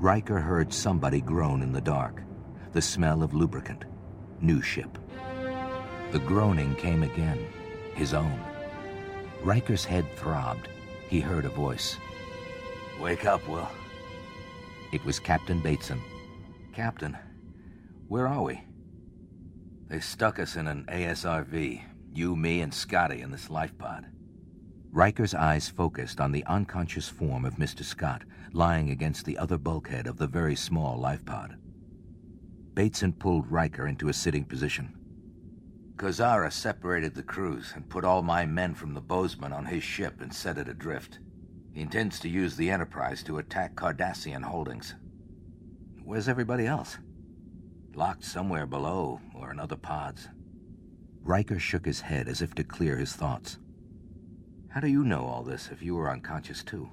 Riker heard somebody groan in the dark. The smell of lubricant. New ship. The groaning came again. His own. Riker's head throbbed. He heard a voice. Wake up, Will. It was Captain Bateson. Captain, where are we? They stuck us in an ASRV. You, me, and Scotty in this life pod. Riker's eyes focused on the unconscious form of Mr. Scott lying against the other bulkhead of the very small life pod. Bateson pulled Riker into a sitting position. Kozara separated the crews and put all my men from the Bozeman on his ship and set it adrift. He intends to use the Enterprise to attack Cardassian holdings. Where's everybody else? Locked somewhere below or in other pods. Riker shook his head as if to clear his thoughts. How do you know all this if you were unconscious too?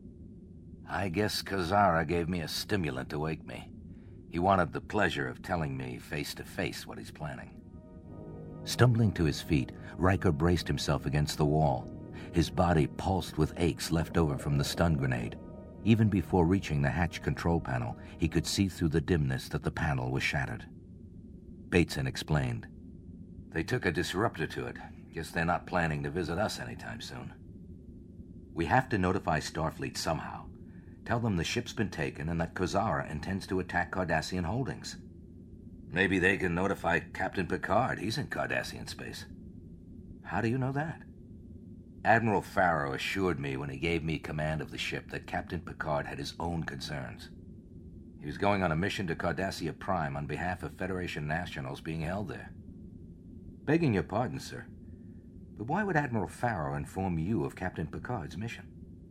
I guess Kozara gave me a stimulant to wake me. He wanted the pleasure of telling me face to face what he's planning. Stumbling to his feet, Riker braced himself against the wall. His body pulsed with aches left over from the stun grenade. Even before reaching the hatch control panel, he could see through the dimness that the panel was shattered. Bateson explained. They took a disruptor to it. Guess they're not planning to visit us anytime soon. We have to notify Starfleet somehow. Tell them the ship's been taken and that Kozara intends to attack Cardassian holdings. Maybe they can notify Captain Picard. He's in Cardassian space. How do you know that? Admiral Farrow assured me when he gave me command of the ship that Captain Picard had his own concerns. He was going on a mission to Cardassia Prime on behalf of Federation nationals being held there. Begging your pardon, sir, but why would Admiral Farrow inform you of Captain Picard's mission?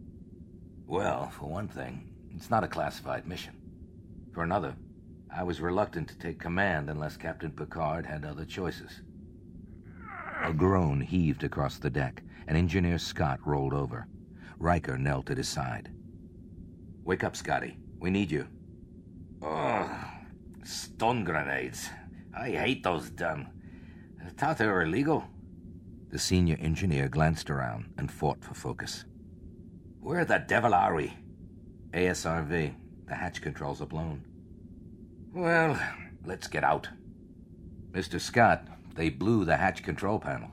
Well, for one thing, it's not a classified mission. For another, I was reluctant to take command unless Captain Picard had other choices. A groan heaved across the deck, and Engineer Scott rolled over. Riker knelt at his side. Wake up, Scotty. We need you. Ugh. Stun grenades. I hate those damn. I thought they were illegal. The senior engineer glanced around and fought for focus. Where the devil are we? ASRV. The hatch controls are blown. Well, let's get out. Mr. Scott, they blew the hatch control panel.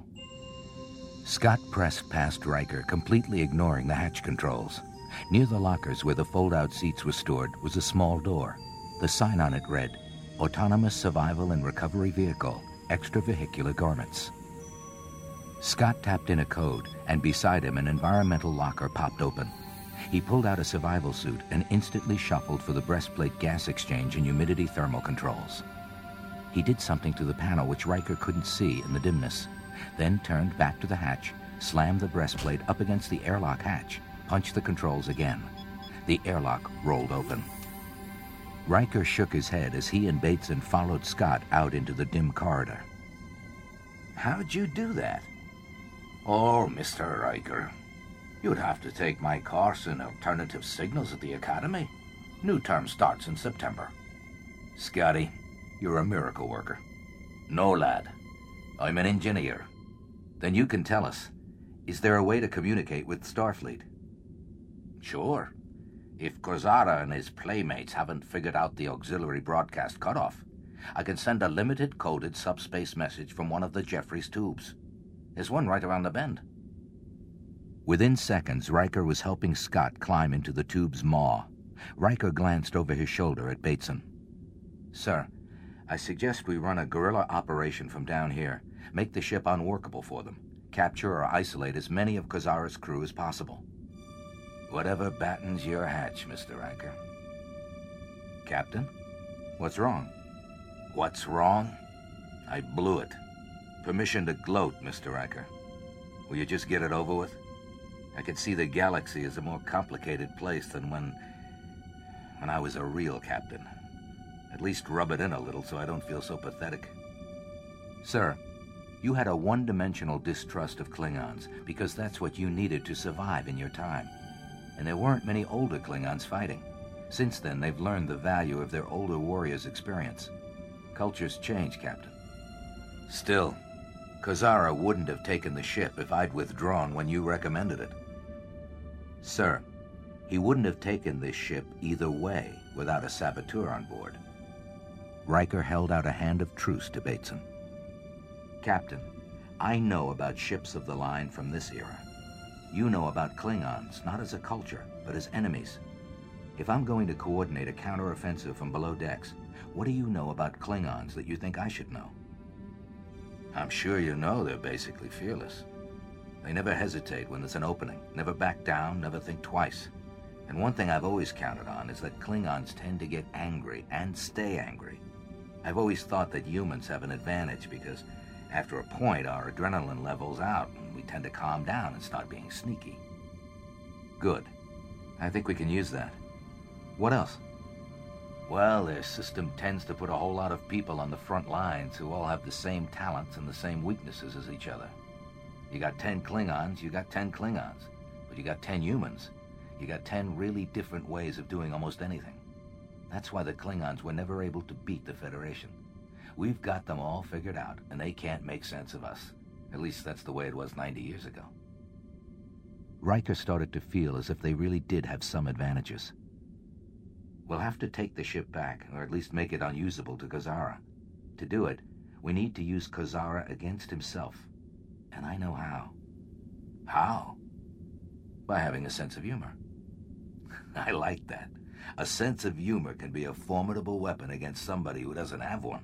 Scott pressed past Riker, completely ignoring the hatch controls. Near the lockers where the fold-out seats were stored was a small door. The sign on it read, Autonomous Survival and Recovery Vehicle, Extravehicular Garments. Scott tapped in a code, and beside him an environmental locker popped open. He pulled out a survival suit and instantly shuffled for the breastplate gas exchange and humidity thermal controls. He did something to the panel which Riker couldn't see in the dimness, then turned back to the hatch, slammed the breastplate up against the airlock hatch, punched the controls again. The airlock rolled open. Riker shook his head as he and Bateson followed Scott out into the dim corridor. How'd you do that? Oh, Mr. Riker, you'd have to take my course in alternative signals at the Academy. New term starts in September. Scotty, you're a miracle worker. No, lad. I'm an engineer. Then you can tell us, is there a way to communicate with Starfleet? Sure. If Kozara and his playmates haven't figured out the auxiliary broadcast cutoff, I can send a limited coded subspace message from one of the Jeffries tubes. There's one right around the bend. Within seconds, Riker was helping Scott climb into the tube's maw. Riker glanced over his shoulder at Bateson. Sir, I suggest we run a guerrilla operation from down here. Make the ship unworkable for them. Capture or isolate as many of Kozara's crew as possible. Whatever battens your hatch, Mr. Riker. Captain, what's wrong? What's wrong? I blew it. Permission to gloat, Mr. Riker. Will you just get it over with? I could see the galaxy as a more complicated place than when I was a real captain. At least rub it in a little so I don't feel so pathetic. Sir, you had a one-dimensional distrust of Klingons because that's what you needed to survive in your time. And there weren't many older Klingons fighting. Since then, they've learned the value of their older warriors' experience. Cultures change, Captain. Still, Kozara wouldn't have taken the ship if I'd withdrawn when you recommended it. Sir, He wouldn't have taken this ship either way without a saboteur on board. Riker held out a hand of truce to Bateson. Captain, I know about ships of the line from this era. You know about Klingons, not as a culture, but as enemies. If I'm going to coordinate a counteroffensive from below decks, what do you know about Klingons that you think I should know? I'm sure you know they're basically fearless. They never hesitate when there's an opening, never back down, never think twice. And one thing I've always counted on is that Klingons tend to get angry and stay angry. I've always thought that humans have an advantage because after a point our adrenaline levels out and we tend to calm down and start being sneaky. Good. I think we can use that. What else? Well, their system tends to put a whole lot of people on the front lines who all have the same talents and the same weaknesses as each other. You got 10 Klingons, you got 10 Klingons. But you got 10 humans. You got 10 really different ways of doing almost anything. That's why the Klingons were never able to beat the Federation. We've got them all figured out, and they can't make sense of us. At least that's the way it was 90 years ago. Riker started to feel as if they really did have some advantages. We'll have to take the ship back, or at least make it unusable to Kazara. To do it, we need to use Kazara against himself. And I know how. How? By having a sense of humor. I like that. A sense of humor can be a formidable weapon against somebody who doesn't have one.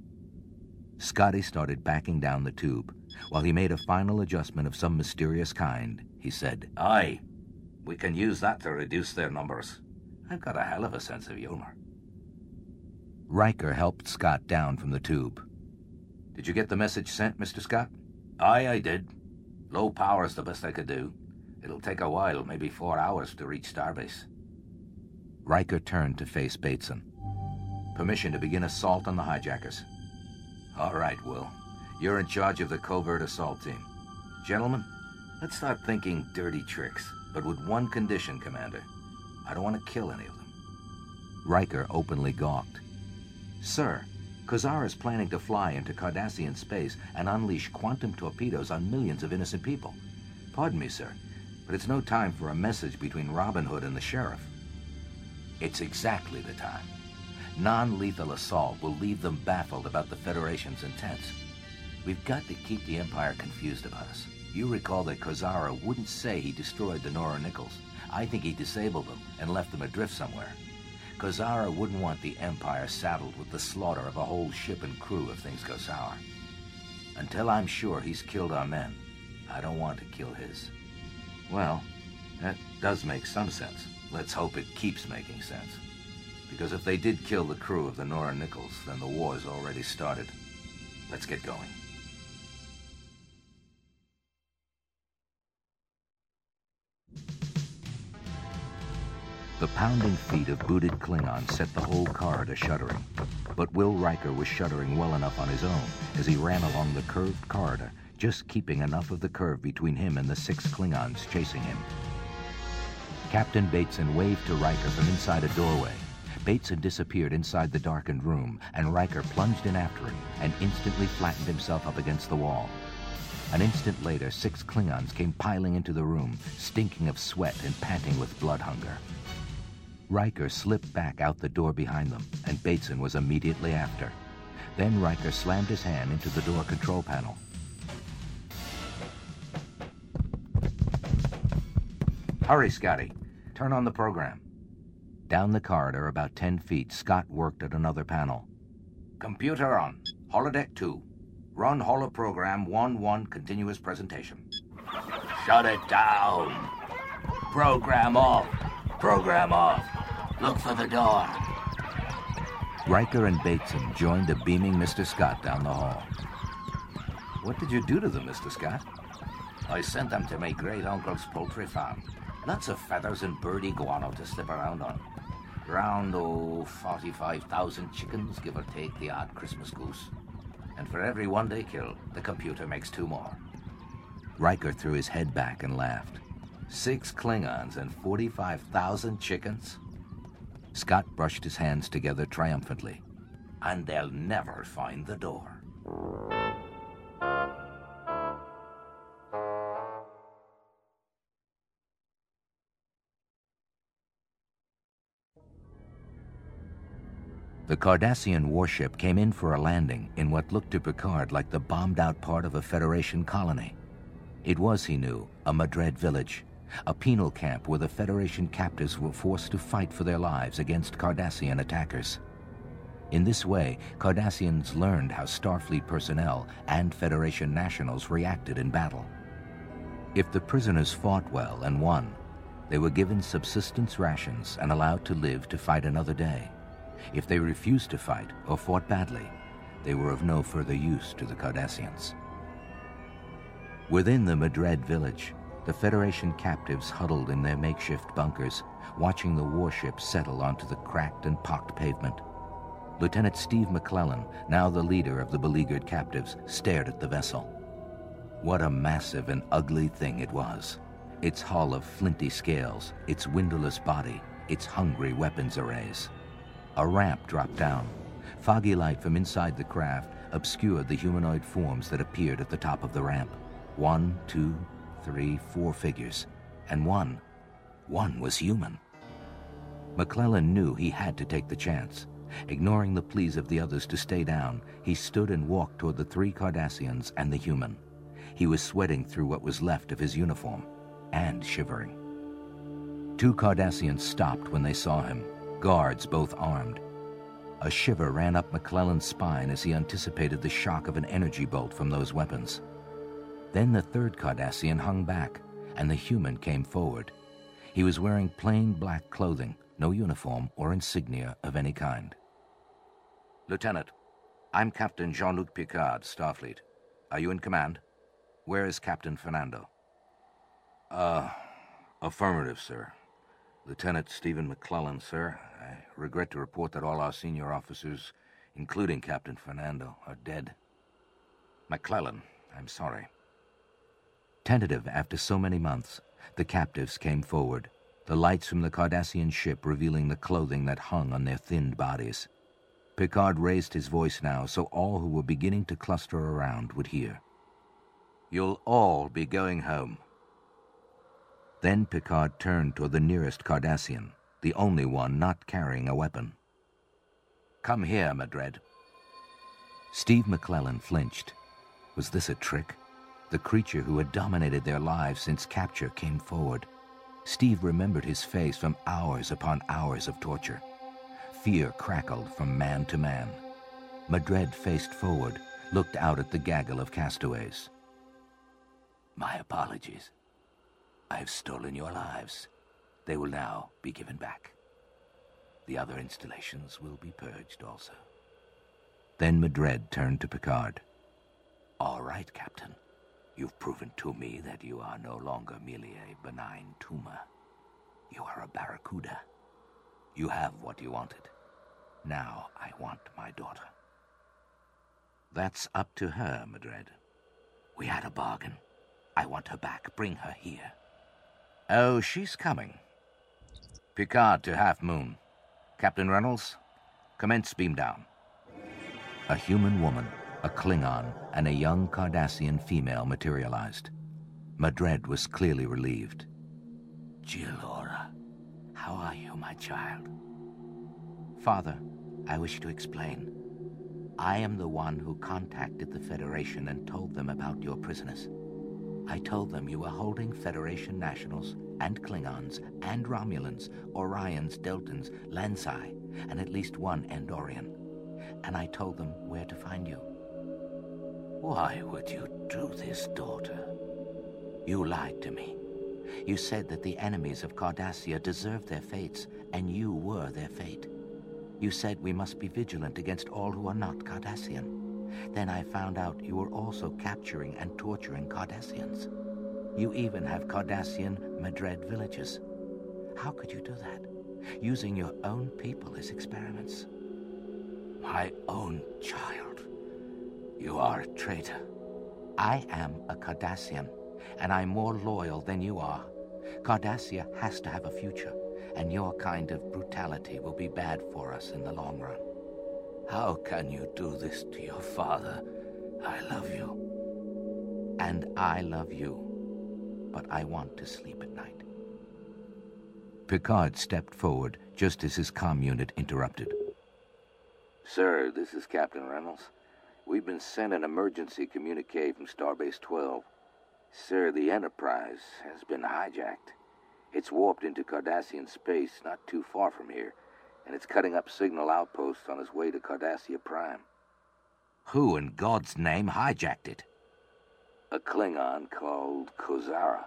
Scotty started backing down the tube. While he made a final adjustment of some mysterious kind, he said, "Aye, we can use that to reduce their numbers. I've got a hell of a sense of humor." Riker helped Scott down from the tube. "Did you get the message sent, Mr. Scott?" "Aye, I did. Low power's the best I could do. It'll take a while, maybe 4 hours to reach Starbase." Riker turned to face Bateson. "Permission to begin assault on the hijackers." "All right, Will. You're in charge of the covert assault team. Gentlemen, let's start thinking dirty tricks, but with one condition, Commander. I don't want to kill any of them." Riker openly gawked. "Sir, Kazara's planning to fly into Cardassian space and unleash quantum torpedoes on millions of innocent people. Pardon me, sir, but it's no time for a message between Robin Hood and the Sheriff." "It's exactly the time. Non-lethal assault will leave them baffled about the Federation's intents. We've got to keep the Empire confused about us. You recall that Kazara wouldn't say he destroyed the Nora Nichols. I think he disabled them and left them adrift somewhere. Kazara wouldn't want the Empire saddled with the slaughter of a whole ship and crew if things go sour. Until I'm sure he's killed our men, I don't want to kill his." "Well, that does make some sense. Let's hope it keeps making sense. Because if they did kill the crew of the Nora Nichols, then the war's already started. Let's get going." The pounding feet of booted Klingons set the whole corridor shuddering. But Will Riker was shuddering well enough on his own as he ran along the curved corridor, just keeping enough of the curve between him and the 6 Klingons chasing him. Captain Bateson waved to Riker from inside a doorway. Bateson disappeared inside the darkened room, and Riker plunged in after him and instantly flattened himself up against the wall. An instant later, 6 Klingons came piling into the room, stinking of sweat and panting with blood hunger. Riker slipped back out the door behind them, and Bateson was immediately after. Then Riker slammed his hand into the door control panel. "Hurry, Scotty. Turn on the program." Down the corridor about 10 feet, Scott worked at another panel. "Computer on. Holodeck 2. Run holoprogram 1-1 continuous presentation." "Shut it down. Program off. Program off. Look for the door." Riker and Bateson joined a beaming Mr. Scott down the hall. "What did you do to them, Mr. Scott?" "I sent them to my great-uncle's poultry farm. Lots of feathers and birdie guano to slip around on. Around, 45,000 chickens, give or take the odd Christmas goose. And for every one they kill, the computer makes 2 more. Riker threw his head back and laughed. 6 Klingons and 45,000 chickens? Scott brushed his hands together triumphantly. And they'll never find the door. The Cardassian warship came in for a landing in what looked to Picard like the bombed-out part of a Federation colony. It was, he knew, a Madred village, a penal camp where the Federation captives were forced to fight for their lives against Cardassian attackers. In this way, Cardassians learned how Starfleet personnel and Federation nationals reacted in battle. If the prisoners fought well and won, they were given subsistence rations and allowed to live to fight another day. If they refused to fight or fought badly, they were of no further use to the Cardassians. Within the Madred village, the Federation captives huddled in their makeshift bunkers, watching the warship settle onto the cracked and pocked pavement. Lieutenant Steve McClellan, now the leader of the beleaguered captives, stared at the vessel. What a massive and ugly thing it was. Its hull of flinty scales, its windowless body, its hungry weapons arrays. A ramp dropped down. Foggy light from inside the craft obscured the humanoid forms that appeared at the top of the ramp. 1, 2, 3, 4 figures. And one was human. McClellan knew he had to take the chance. Ignoring the pleas of the others to stay down, he stood and walked toward the 3 Cardassians and the human. He was sweating through what was left of his uniform, and shivering. 2 Cardassians stopped when they saw him, guards both armed. A shiver ran up McClellan's spine as he anticipated the shock of an energy bolt from those weapons. Then the 3rd Cardassian hung back, and the human came forward. He was wearing plain black clothing, no uniform or insignia of any kind. Lieutenant, I'm Captain Jean-Luc Picard, Starfleet. Are you in command? Where is Captain Fernando? Affirmative, sir. Lieutenant Stephen McClellan, sir. I regret to report that all our senior officers, including Captain Fernando, are dead. McClellan, I'm sorry. Tentative after so many months, the captives came forward, the lights from the Cardassian ship revealing the clothing that hung on their thinned bodies. Picard raised his voice now so all who were beginning to cluster around would hear. You'll all be going home. Then Picard turned toward the nearest Cardassian, the only one not carrying a weapon. Come here, Madred. Steve McClellan flinched. Was this a trick? The creature who had dominated their lives since capture came forward. Steve remembered his face from hours upon hours of torture. Fear crackled from man to man. Madred faced forward, looked out at the gaggle of castaways. My apologies. I have stolen your lives. They will now be given back. The other installations will be purged also. Then Madred turned to Picard. All right, Captain. You've proven to me that you are no longer merely a benign tumor. You are a barracuda. You have what you wanted. Now I want my daughter. That's up to her, Madred. We had a bargain. I want her back. Bring her here. Oh, she's coming. Picard to Half Moon. Captain Reynolds, commence beam down. A human woman, a Klingon, and a young Cardassian female materialized. Madred was clearly relieved. Gialora, how are you, my child? Father, I wish to explain. I am the one who contacted the Federation and told them about your prisoners. I told them you were holding Federation nationals and Klingons and Romulans, Orions, Deltans, Lansai, and at least one Andorian. And I told them where to find you. Why would you do this, daughter? You lied to me. You said that the enemies of Cardassia deserved their fates, and you were their fate. You said we must be vigilant against all who are not Cardassian. Then I found out you were also capturing and torturing Cardassians. You even have Cardassian Madred villages. How could you do that? Using your own people as experiments. My own child. You are a traitor. I am a Cardassian, and I'm more loyal than you are. Cardassia has to have a future, and your kind of brutality will be bad for us in the long run. How can you do this to your father? I love you. And I love you, but I want to sleep at night. Picard stepped forward just as his comm unit interrupted. Sir, this is Captain Reynolds. We've been sent an emergency communique from Starbase 12. Sir, the Enterprise has been hijacked. It's warped into Cardassian space not too far from here, and it's cutting up signal outposts on its way to Cardassia Prime. Who in God's name hijacked it? A Klingon called Kozara.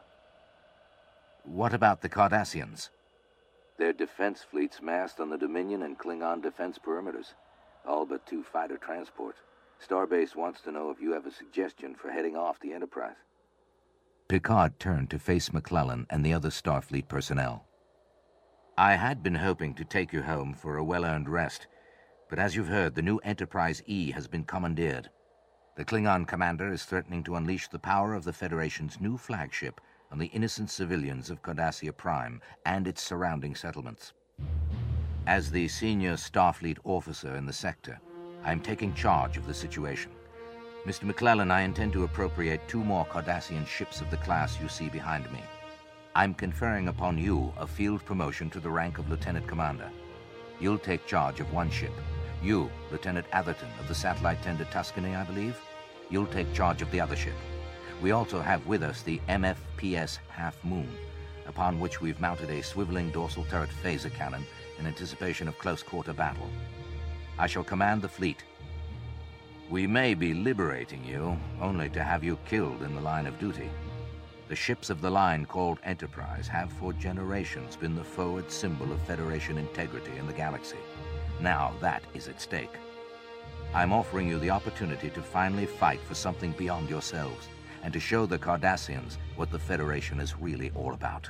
What about the Cardassians? Their defense fleets massed on the Dominion and Klingon defense perimeters, all but 2 fighter transports. Starbase wants to know if you have a suggestion for heading off the Enterprise. Picard turned to face McClellan and the other Starfleet personnel. I had been hoping to take you home for a well-earned rest, but as you've heard, the new Enterprise E has been commandeered. The Klingon commander is threatening to unleash the power of the Federation's new flagship on the innocent civilians of Cardassia Prime and its surrounding settlements. As the senior Starfleet officer in the sector, I am taking charge of the situation. Mr. McClellan, I intend to appropriate 2 more Cardassian ships of the class you see behind me. I'm conferring upon you a field promotion to the rank of Lieutenant Commander. You'll take charge of 1 ship. You, Lieutenant Atherton of the satellite tender Tuscany, I believe, you'll take charge of the other ship. We also have with us the MFPS Half Moon, upon which we've mounted a swiveling dorsal turret phaser cannon in anticipation of close-quarter battle. I shall command the fleet. We may be liberating you, only to have you killed in the line of duty. The ships of the line called Enterprise have for generations been the forward symbol of Federation integrity in the galaxy. Now that is at stake. I'm offering you the opportunity to finally fight for something beyond yourselves, and to show the Cardassians what the Federation is really all about.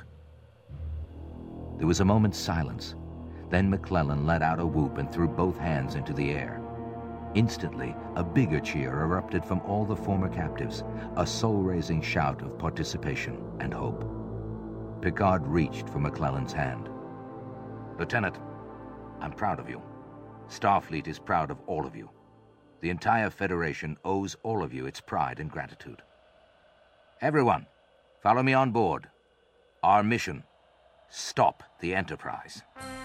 There was a moment's silence. Then McClellan let out a whoop and threw both hands into the air. Instantly, a bigger cheer erupted from all the former captives, a soul-raising shout of participation and hope. Picard reached for McClellan's hand. Lieutenant, I'm proud of you. Starfleet is proud of all of you. The entire Federation owes all of you its pride and gratitude. Everyone, follow me on board. Our mission, stop the Enterprise.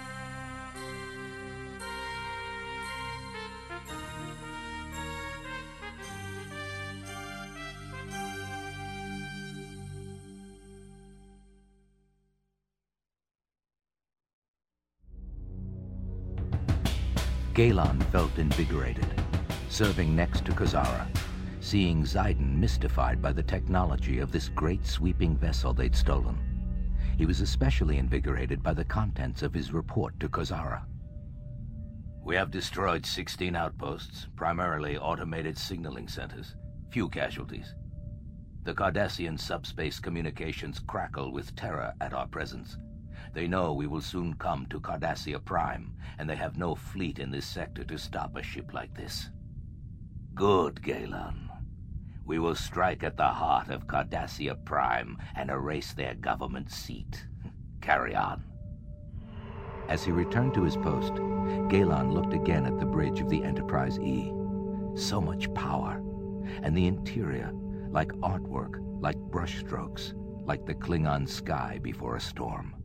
Galen felt invigorated, serving next to Kozara, seeing Zayden mystified by the technology of this great sweeping vessel they'd stolen. He was especially invigorated by the contents of his report to Kozara. We have destroyed 16 outposts, primarily automated signaling centers. Few casualties. The Cardassian subspace communications crackle with terror at our presence. They know we will soon come to Cardassia Prime, and they have no fleet in this sector to stop a ship like this. Good, Galen. We will strike at the heart of Cardassia Prime and erase their government seat. Carry on. As he returned to his post, Galen looked again at the bridge of the Enterprise E. So much power, and the interior, like artwork, like brushstrokes, like the Klingon sky before a storm.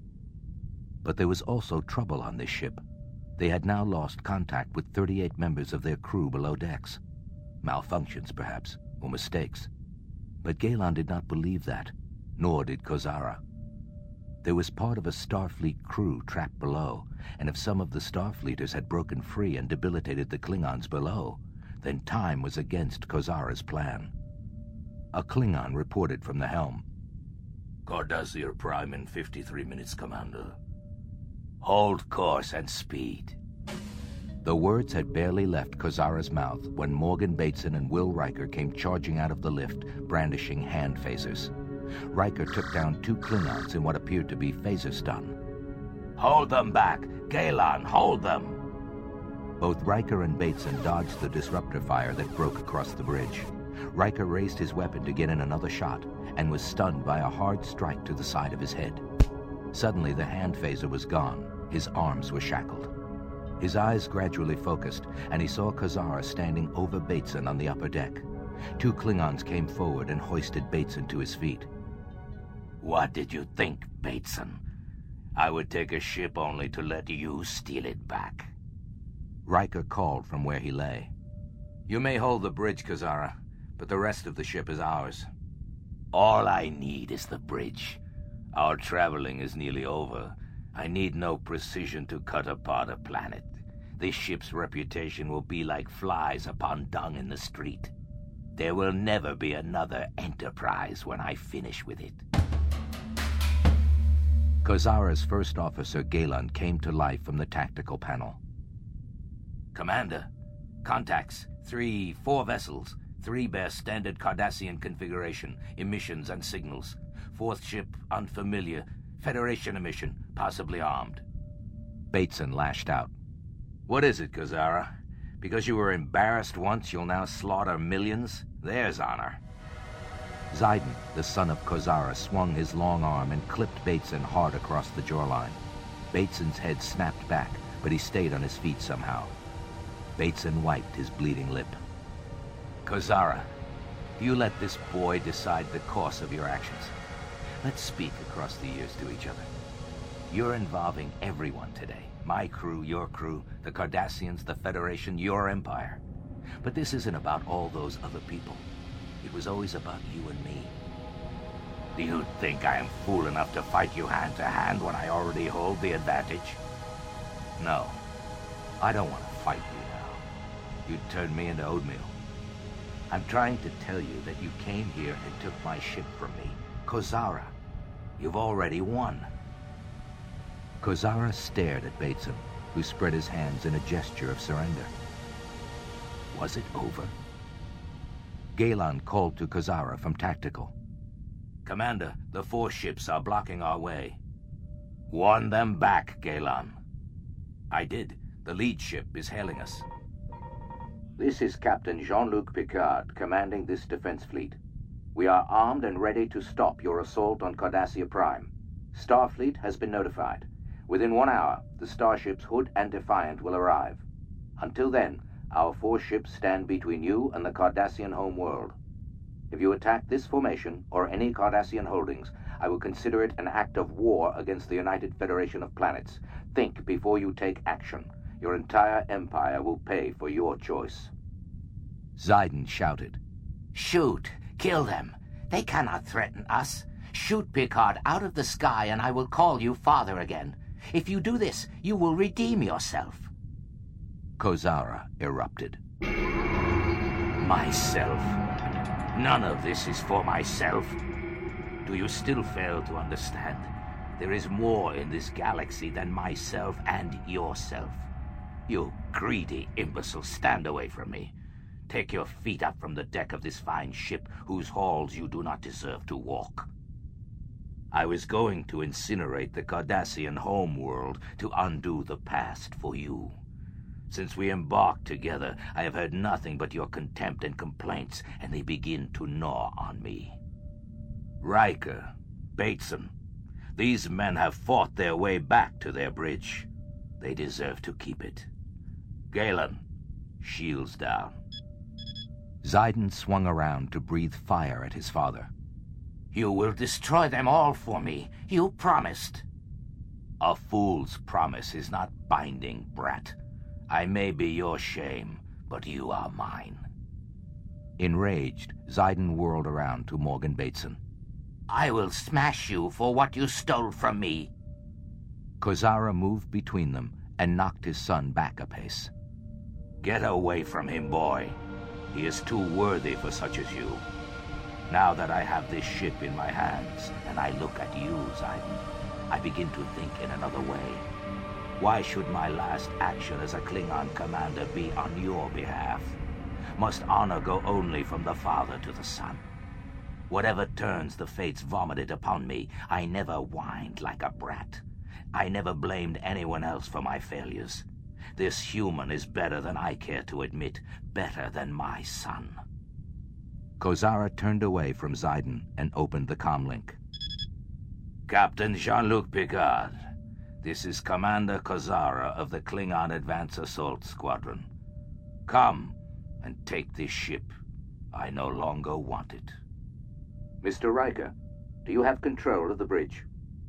But there was also trouble on this ship. They had now lost contact with 38 members of their crew below decks. Malfunctions, perhaps, or mistakes. But Galen did not believe that, nor did Kozara. There was part of a Starfleet crew trapped below, and if some of the Starfleeters had broken free and debilitated the Klingons below, then time was against Kozara's plan. A Klingon reported from the helm. Cardassia Prime in 53 minutes, Commander. Hold course and speed. The words had barely left Kozara's mouth when Morgan Bateson and Will Riker came charging out of the lift, brandishing hand phasers. Riker took down 2 Klingons in what appeared to be phaser stun. Hold them back! Galen, hold them! Both Riker and Bateson dodged the disruptor fire that broke across the bridge. Riker raised his weapon to get in another shot and was stunned by a hard strike to the side of his head. Suddenly, the hand phaser was gone. His arms were shackled. His eyes gradually focused, and he saw Kozara standing over Bateson on the upper deck. 2 Klingons came forward and hoisted Bateson to his feet. What did you think, Bateson? I would take a ship only to let you steal it back. Riker called from where he lay. You may hold the bridge, Kazara, but the rest of the ship is ours. All I need is the bridge. Our traveling is nearly over. I need no precision to cut apart a planet. This ship's reputation will be like flies upon dung in the street. There will never be another Enterprise when I finish with it. Kozara's first officer, Galen, came to life from the tactical panel. Commander, contacts. 4 vessels. 3 bear standard Cardassian configuration, emissions and signals. 4th ship, unfamiliar. Federation emission, possibly armed. Bateson lashed out. What is it, Kozara? Because you were embarrassed once, you'll now slaughter millions? There's honor. Zidon, the son of Kozara, swung his long arm and clipped Bateson hard across the jawline. Bateson's head snapped back, but he stayed on his feet somehow. Bateson wiped his bleeding lip. Kozara, you let this boy decide the course of your actions. Let's speak across the years to each other. You're involving everyone today. My crew, your crew, the Cardassians, the Federation, your empire. But this isn't about all those other people. It was always about you and me. Do you think I am fool enough to fight you hand to hand when I already hold the advantage? No, I don't want to fight you now. You'd turn me into oatmeal. I'm trying to tell you that you came here and took my ship from me. Kozara, you've already won. Kozara stared at Bateson, who spread his hands in a gesture of surrender. Was it over? Galen called to Kozara from tactical. Commander, the 4 ships are blocking our way. Warn them back, Galen. I did. The lead ship is hailing us. This is Captain Jean-Luc Picard, commanding this defense fleet. We are armed and ready to stop your assault on Cardassia Prime. Starfleet has been notified. Within 1 hour, the starships Hood and Defiant will arrive. Until then, our 4 ships stand between you and the Cardassian home world. If you attack this formation or any Cardassian holdings, I will consider it an act of war against the United Federation of Planets. Think before you take action. Your entire empire will pay for your choice. Zidon shouted. Shoot! Kill them! They cannot threaten us. Shoot Picard out of the sky and I will call you father again. If you do this, you will redeem yourself. Kozara erupted. Myself? None of this is for myself. Do you still fail to understand? There is more in this galaxy than myself and yourself. You greedy imbecile, stand away from me. Take your feet up from the deck of this fine ship whose halls you do not deserve to walk. I was going to incinerate the Cardassian homeworld to undo the past for you. Since we embarked together, I have heard nothing but your contempt and complaints, and they begin to gnaw on me. Riker, Bateson, these men have fought their way back to their bridge. They deserve to keep it. Galen, shields down. Zidon swung around to breathe fire at his father. You will destroy them all for me. You promised. A fool's promise is not binding, brat. I may be your shame, but you are mine. Enraged, Zidon whirled around to Morgan Bateson. I will smash you for what you stole from me. Kozara moved between them and knocked his son back a pace. Get away from him, boy. He is too worthy for such as you. Now that I have this ship in my hands, and I look at you, Zidon, I begin to think in another way. Why should my last action as a Klingon commander be on your behalf? Must honor go only from the father to the son? Whatever turns the fates vomited upon me, I never whined like a brat. I never blamed anyone else for my failures. This human is better than I care to admit, better than my son. Kozara turned away from Zidon and opened the comlink. Captain Jean-Luc Picard, this is Commander Kozara of the Klingon Advance Assault Squadron. Come and take this ship. I no longer want it. Mr. Riker, do you have control of the bridge?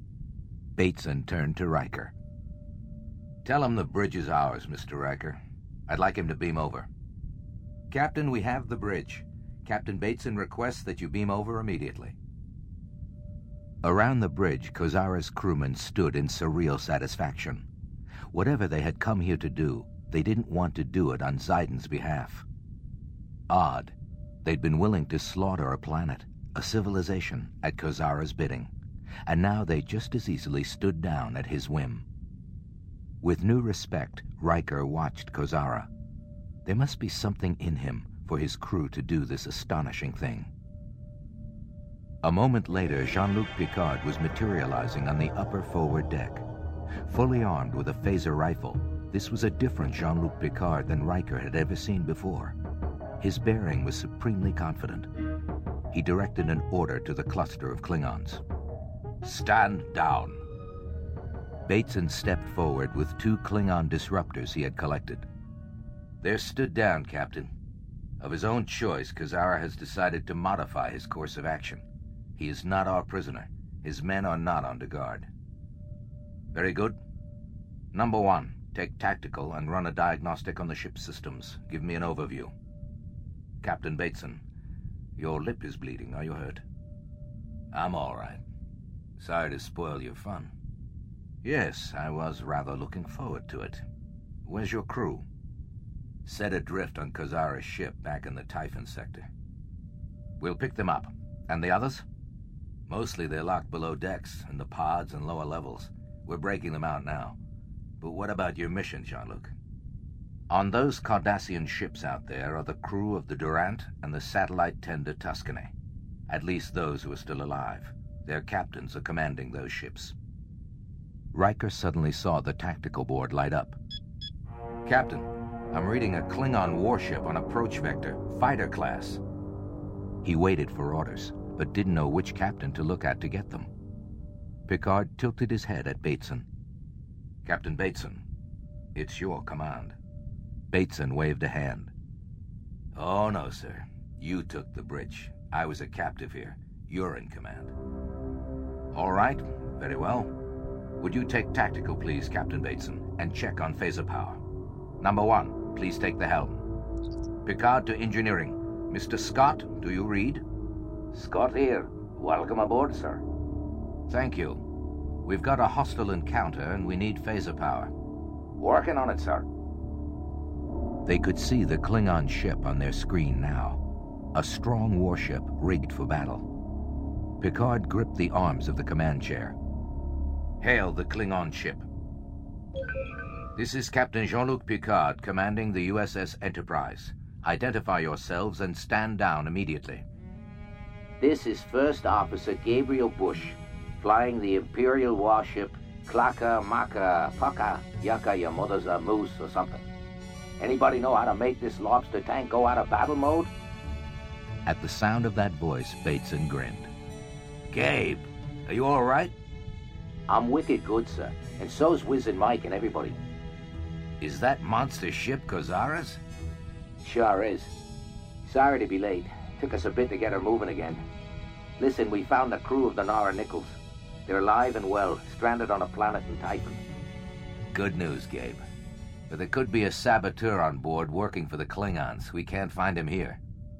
Bateson turned to Riker. Tell him the bridge is ours, Mr. Riker. I'd like him to beam over. Captain, we have the bridge. Captain Bateson requests that you beam over immediately. Around the bridge, Kozara's crewmen stood in surreal satisfaction. Whatever they had come here to do, they didn't want to do it on Zaiden's behalf. Odd. They'd been willing to slaughter a planet, a civilization, at Kozara's bidding, and now they just as easily stood down at his whim. With new respect, Riker watched Kozara. There must be something in him for his crew to do this astonishing thing. A moment later, Jean-Luc Picard was materializing on the upper forward deck. Fully armed with a phaser rifle, this was a different Jean-Luc Picard than Riker had ever seen before. His bearing was supremely confident. He directed an order to the cluster of Klingons. Stand down. Bateson stepped forward with 2 Klingon disruptors he had collected. They're stood down, Captain. Of his own choice, Kozara has decided to modify his course of action. He is not our prisoner. His men are not under guard. Very good. Number 1, take tactical and run a diagnostic on the ship's systems. Give me an overview. Captain Bateson, your lip is bleeding. Are you hurt? I'm all right. Sorry to spoil your fun. Yes, I was rather looking forward to it. Where's your crew? Set adrift on Kozara's ship back in the Typhon sector. We'll pick them up. And the others? Mostly they're locked below decks, in the pods and lower levels. We're breaking them out now. But what about your mission, Jean-Luc? On those Cardassian ships out there are the crew of the Durant and the satellite tender Tuscany. At least those who are still alive. Their captains are commanding those ships. Riker suddenly saw the tactical board light up. Captain, I'm reading a Klingon warship on approach vector, fighter class. He waited for orders, but didn't know which captain to look at to get them. Picard tilted his head at Bateson. Captain Bateson, it's your command. Bateson waved a hand. Oh, no, sir. You took the bridge. I was a captive here. You're in command. All right, very well. Would you take tactical, please, Captain Bateson, and check on phaser power? Number 1, please take the helm. Picard to engineering. Mr. Scott, do you read? Scott here. Welcome aboard, sir. Thank you. We've got a hostile encounter and we need phaser power. Working on it, sir. They could see the Klingon ship on their screen now. A strong warship rigged for battle. Picard gripped the arms of the command chair. Hail the Klingon ship. This is Captain Jean-Luc Picard, commanding the USS Enterprise. Identify yourselves and stand down immediately. This is First Officer Gabriel Bush, flying the Imperial warship Klaka Maka Paka Yaka your mother's a moose or something. Anybody know how to make this lobster tank go out of battle mode? At the sound of that voice, Bateson grinned. Gabe, are you all right? I'm wicked good, sir, and so's Wiz and Mike and everybody. Is that monster ship Kozara's? Sure is. Sorry to be late. Took us a bit to get her moving again. Listen, we found the crew of the Nora Nichols. They're alive and well, stranded on a planet in Typhon. Good news, Gabe. But there could be a saboteur on board working for the Klingons. We can't find him here.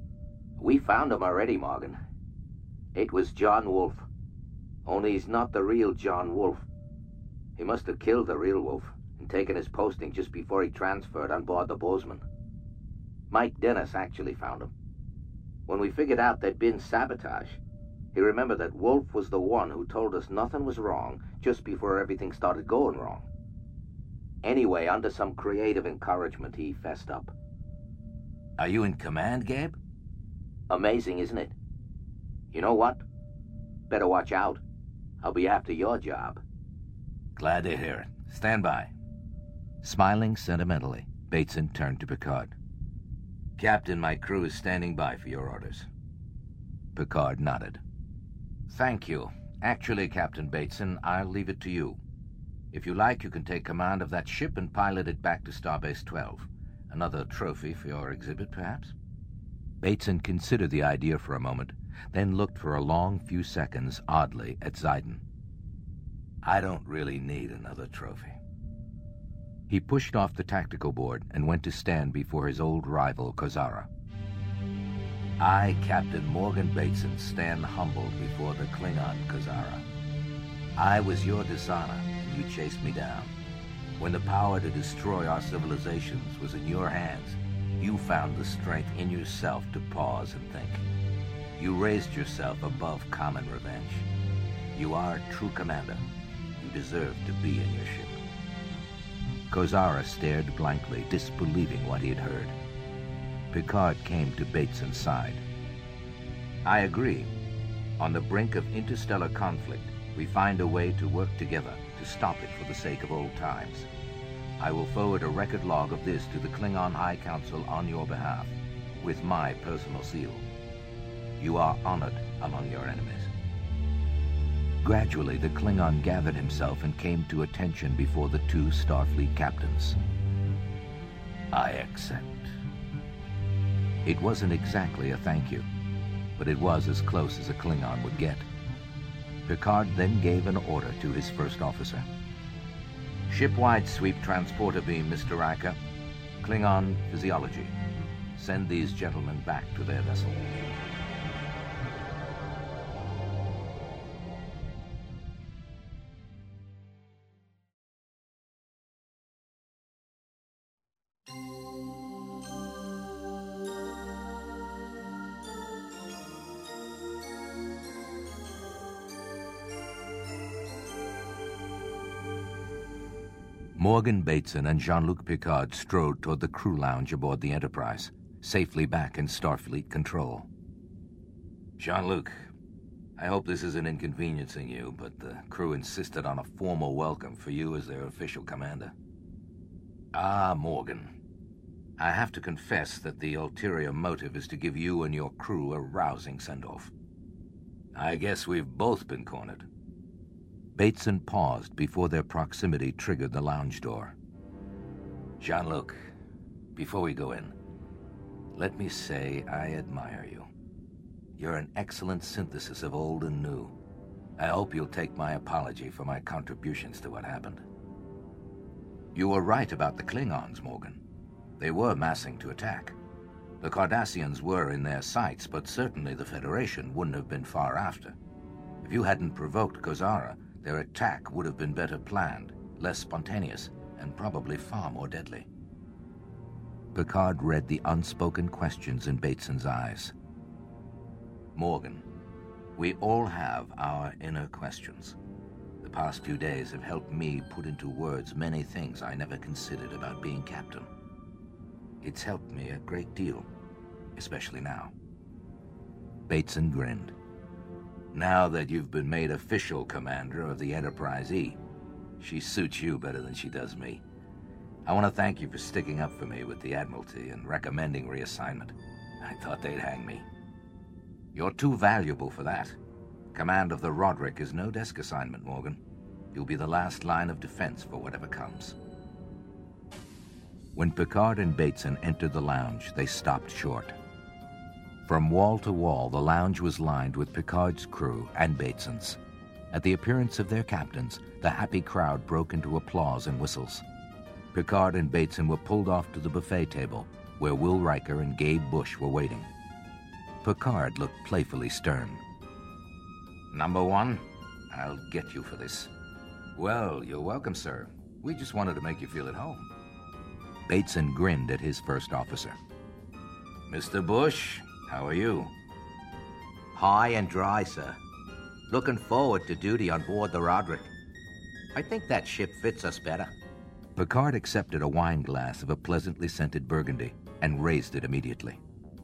We found him already, Morgan. It was John Wolf. Only he's not the real John Wolf. He must have killed the real Wolf and taken his posting just before he transferred on board the Bozeman. Mike Dennis actually found him. When we figured out there'd been sabotage, he remembered that Wolf was the one who told us nothing was wrong just before everything started going wrong. Anyway, under some creative encouragement, he fessed up. Are you in command, Gabe? Amazing, isn't it? You know what? Better watch out. I'll be after your job. Glad to hear it. Stand by. Smiling sentimentally, Bateson turned to Picard. Captain, my crew is standing by for your orders. Picard nodded. Thank you. Actually, Captain Bateson, I'll leave it to you. If you like, you can take command of that ship and pilot it back to Starbase 12. Another trophy for your exhibit, perhaps? Bateson considered the idea for a moment, then looked for a long few seconds oddly at Zaiden. I don't really need another trophy. He pushed off the tactical board and went to stand before his old rival, Kozara. I, Captain Morgan Bateson, stand humbled before the Klingon, Kozara. I was your dishonor, and you chased me down. When the power to destroy our civilizations was in your hands, you found the strength in yourself to pause and think. You raised yourself above common revenge. You are a true commander. You deserve to be in your ship. Kozara stared blankly, disbelieving what he had heard. Picard came to Bateson's side. I agree. On the brink of interstellar conflict, we find a way to work together to stop it for the sake of old times. I will forward a record log of this to the Klingon High Council on your behalf, with my personal seal. You are honored among your enemies. Gradually, the Klingon gathered himself and came to attention before the two Starfleet captains. I accept. It wasn't exactly a thank you, but it was as close as a Klingon would get. Picard then gave an order to his first officer. Shipwide sweep transporter beam, Mr. Riker. Klingon physiology. Send these gentlemen back to their vessel. Morgan Bateson and Jean-Luc Picard strode toward the crew lounge aboard the Enterprise, safely back in Starfleet control. Jean-Luc, I hope this isn't inconveniencing you, but the crew insisted on a formal welcome for you as their official commander. Ah, Morgan. I have to confess that the ulterior motive is to give you and your crew a rousing send-off. I guess we've both been cornered. Bateson paused before their proximity triggered the lounge door. Jean-Luc, before we go in, let me say I admire you. You're an excellent synthesis of old and new. I hope you'll take my apology for my contributions to what happened. You were right about the Klingons, Morgan. They were massing to attack. The Cardassians were in their sights, but certainly the Federation wouldn't have been far after. If you hadn't provoked Kozara, their attack would have been better planned, less spontaneous, and probably far more deadly. Picard read the unspoken questions in Bateson's eyes. Morgan, we all have our inner questions. The past few days have helped me put into words many things I never considered about being captain. It's helped me a great deal, especially now. Bateson grinned. Now that you've been made official commander of the Enterprise E, she suits you better than she does me. I want to thank you for sticking up for me with the Admiralty and recommending reassignment. I thought they'd hang me. You're too valuable for that. Command of the Roderick is no desk assignment, Morgan. You'll be the last line of defense for whatever comes. When Picard and Bateson entered the lounge, they stopped short. From wall to wall, the lounge was lined with Picard's crew and Bateson's. At the appearance of their captains, the happy crowd broke into applause and whistles. Picard and Bateson were pulled off to the buffet table, where Will Riker and Gabe Bush were waiting. Picard looked playfully stern. Number one, I'll get you for this. Well, you're welcome, sir. We just wanted to make you feel at home. Bateson grinned at his first officer. Mr. Bush, how are you? High and dry, sir. Looking forward to duty on board the Roderick. I think that ship fits us better. Picard accepted a wine glass of a pleasantly scented Burgundy and raised it immediately.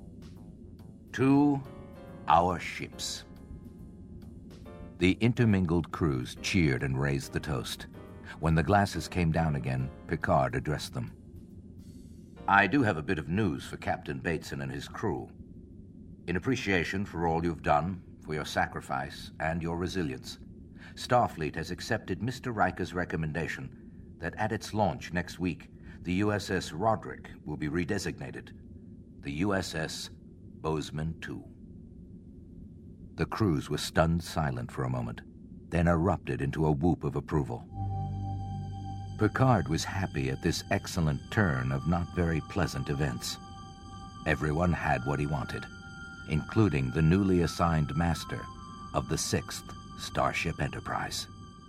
To our ships. The intermingled crews cheered and raised the toast. When the glasses came down again, Picard addressed them. I do have a bit of news for Captain Bateson and his crew. In appreciation for all you've done, for your sacrifice and your resilience, Starfleet has accepted Mr. Riker's recommendation that at its launch next week, the USS Roderick will be redesignated the USS Bozeman II. The crews were stunned silent for a moment, then erupted into a whoop of approval. Picard was happy at this excellent turn of not very pleasant events. Everyone had what he wanted, including the newly assigned master of the 6th Starship Enterprise.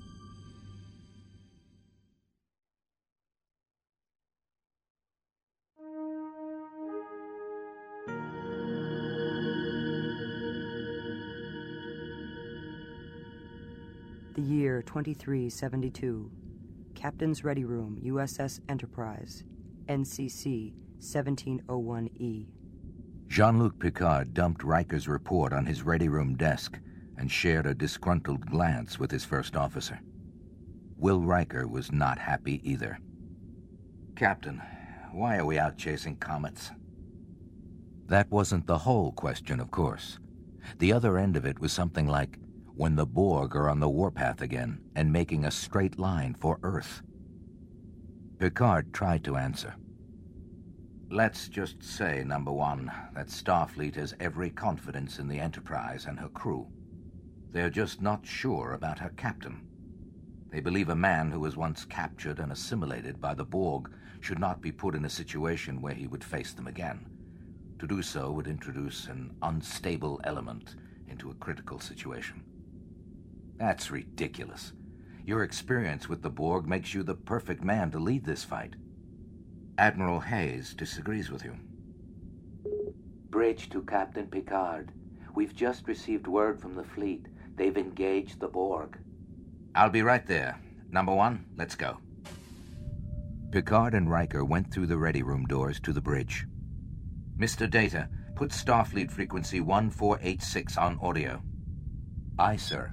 The year 2372. Captain's Ready Room, USS Enterprise, NCC 1701E. Jean-Luc Picard dumped Riker's report on his ready room desk and shared a disgruntled glance with his first officer. Will Riker was not happy either. Captain, why are we out chasing comets? That wasn't the whole question, of course. The other end of it was something like, when the Borg are on the warpath again and making a straight line for Earth. Picard tried to answer. Let's just say, number one, that Starfleet has every confidence in the Enterprise and her crew. They're just not sure about her captain. They believe a man who was once captured and assimilated by the Borg should not be put in a situation where he would face them again. To do so would introduce an unstable element into a critical situation. That's ridiculous. Your experience with the Borg makes you the perfect man to lead this fight. Admiral Hayes disagrees with you. Bridge to Captain Picard. We've just received word from the fleet. They've engaged the Borg. I'll be right there. Number one, let's go. Picard and Riker went through the ready room doors to the bridge. Mr. Data, put Starfleet frequency 1486 on audio. Aye, sir.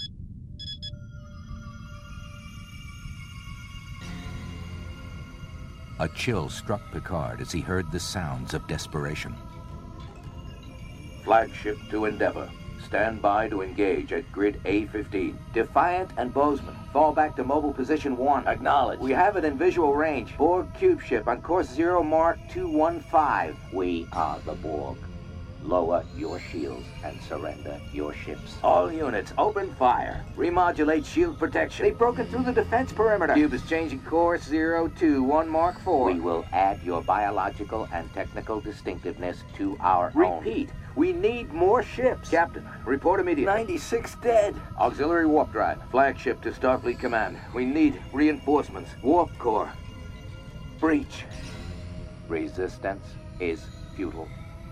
A chill struck Picard as he heard the sounds of desperation. Flagship to Endeavor. Stand by to engage at grid A15. Defiant and Bozeman, fall back to mobile position 1. Acknowledged. We have it in visual range. Borg cube ship on course 0 mark 215. We are the Borg. Lower your shields and surrender your ships. All units, open fire. Remodulate shield protection. They've broken through the defense perimeter. Cube is changing course 021 mark 4. We will add your biological and technical distinctiveness to our Repeat. We need more ships. Captain, report immediately. 96 dead. Auxiliary warp drive. Flagship to Starfleet Command. We need reinforcements. Warp core. Breach. Resistance is futile.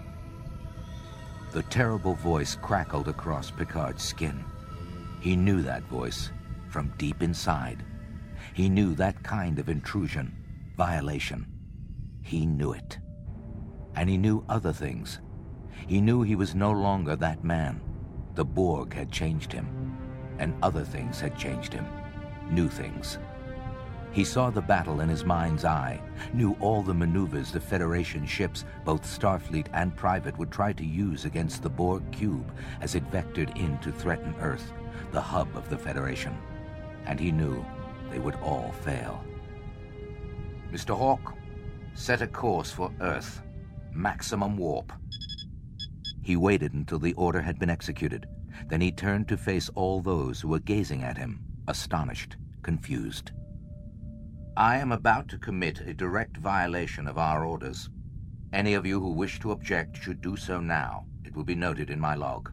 The terrible voice crackled across Picard's skin. He knew that voice from deep inside. He knew that kind of intrusion, violation. He knew it. And he knew other things. He knew he was no longer that man. The Borg had changed him, and other things had changed him. New things. He saw the battle in his mind's eye, knew all the maneuvers the Federation ships, both Starfleet and private, would try to use against the Borg cube as it vectored in to threaten Earth, the hub of the Federation. And he knew they would all fail. Mr. Hawk, set a course for Earth. Maximum warp. He waited until the order had been executed. Then he turned to face all those who were gazing at him, astonished, confused. I am about to commit a direct violation of our orders. Any of you who wish to object should do so now. It will be noted in my log.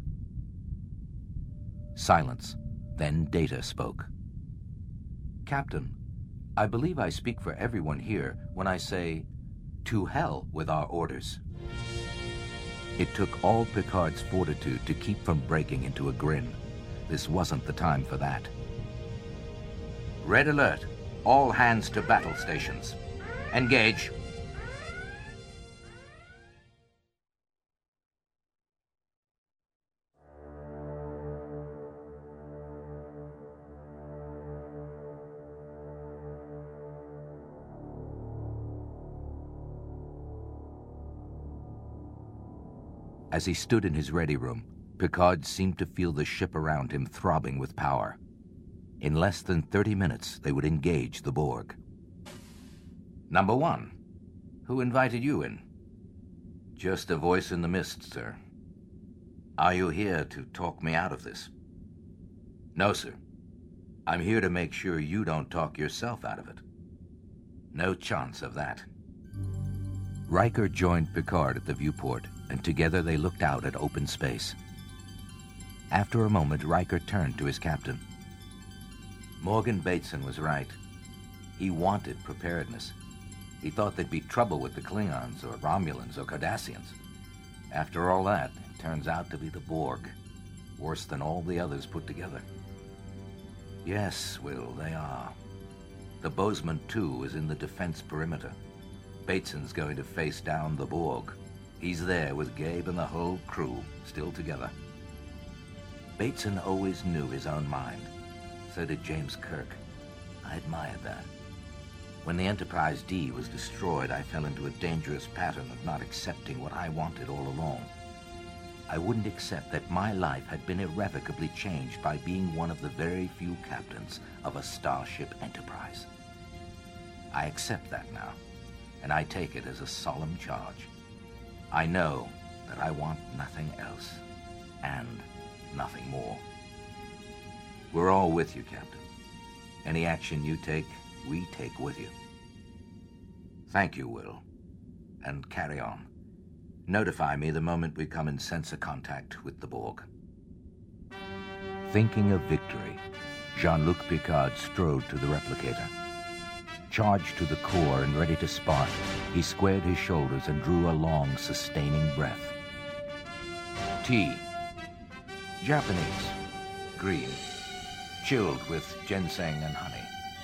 Silence. Then Data spoke. Captain, I believe I speak for everyone here when I say, to hell with our orders. It took all Picard's fortitude to keep from breaking into a grin. This wasn't the time for that. Red alert. All hands to battle stations. Engage. As he stood in his ready room, Picard seemed to feel the ship around him throbbing with power. In less than 30 minutes, they would engage the Borg. Number one, who invited you in? Just a voice in the mist, sir. Are you here to talk me out of this? No, sir. I'm here to make sure you don't talk yourself out of it. No chance of that. Riker joined Picard at the viewport, and together they looked out at open space. After a moment, Riker turned to his captain. Morgan Bateson was right. He wanted preparedness. He thought there'd be trouble with the Klingons or Romulans or Cardassians. After all that, it turns out to be the Borg. Worse than all the others put together. Yes, Will, they are. The Bozeman 2 is in the defense perimeter. Bateson's going to face down the Borg. He's there with Gabe and the whole crew, still together. Bateson always knew his own mind. So did James Kirk. I admired that. When the Enterprise D was destroyed, I fell into a dangerous pattern of not accepting what I wanted all along. I wouldn't accept that my life had been irrevocably changed by being one of the very few captains of a Starship Enterprise. I accept that now, and I take it as a solemn charge. I know that I want nothing else, and nothing more. We're all with you, Captain. Any action you take, we take with you. Thank you, Will. And carry on. Notify me the moment we come in sensor contact with the Borg. Thinking of victory, Jean-Luc Picard strode to the replicator. Charged to the core and ready to spark, he squared his shoulders and drew a long, sustaining breath. Tea. Japanese. Green. Chilled with ginseng and honey.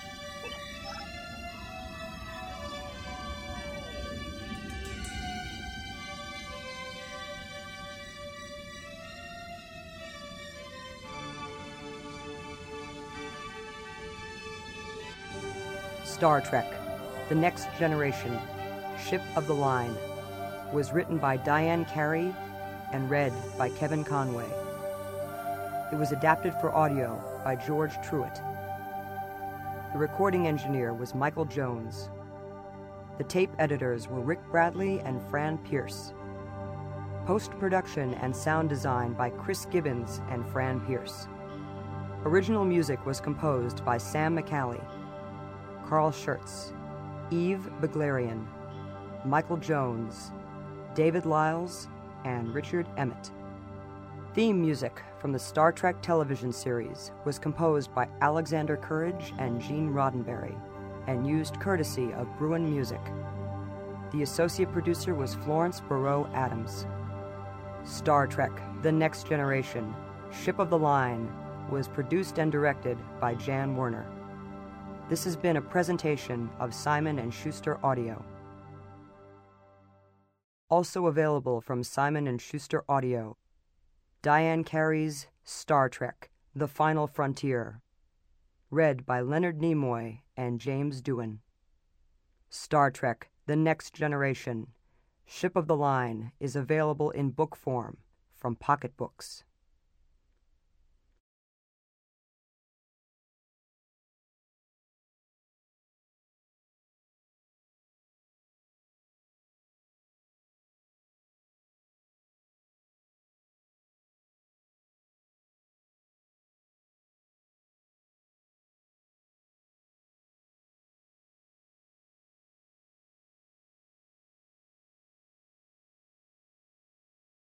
Star Trek: The Next Generation, Ship of the Line, was written by Diane Carey and read by Kevin Conway. It was adapted for audio by George Truitt. The recording engineer was Michael Jones. The tape editors were Rick Bradley and Fran Pierce. Post-production and sound design by Chris Gibbons and Fran Pierce. Original music was composed by Sam McCallie, Carl Schurtz, Eve Beglarian, Michael Jones, David Lyles, and Richard Emmett. Theme music from the Star Trek television series was composed by Alexander Courage and Gene Roddenberry and used courtesy of Bruin Music. The associate producer was Florence Barreau Adams. Star Trek: The Next Generation, Ship of the Line was produced and directed by Jan Werner. This has been a presentation of Simon & Schuster Audio. Also available from Simon & Schuster Audio, Diane Carey's Star Trek: The Final Frontier, read by Leonard Nimoy and James Doohan. Star Trek: The Next Generation, Ship of the Line is available in book form from Pocket Books.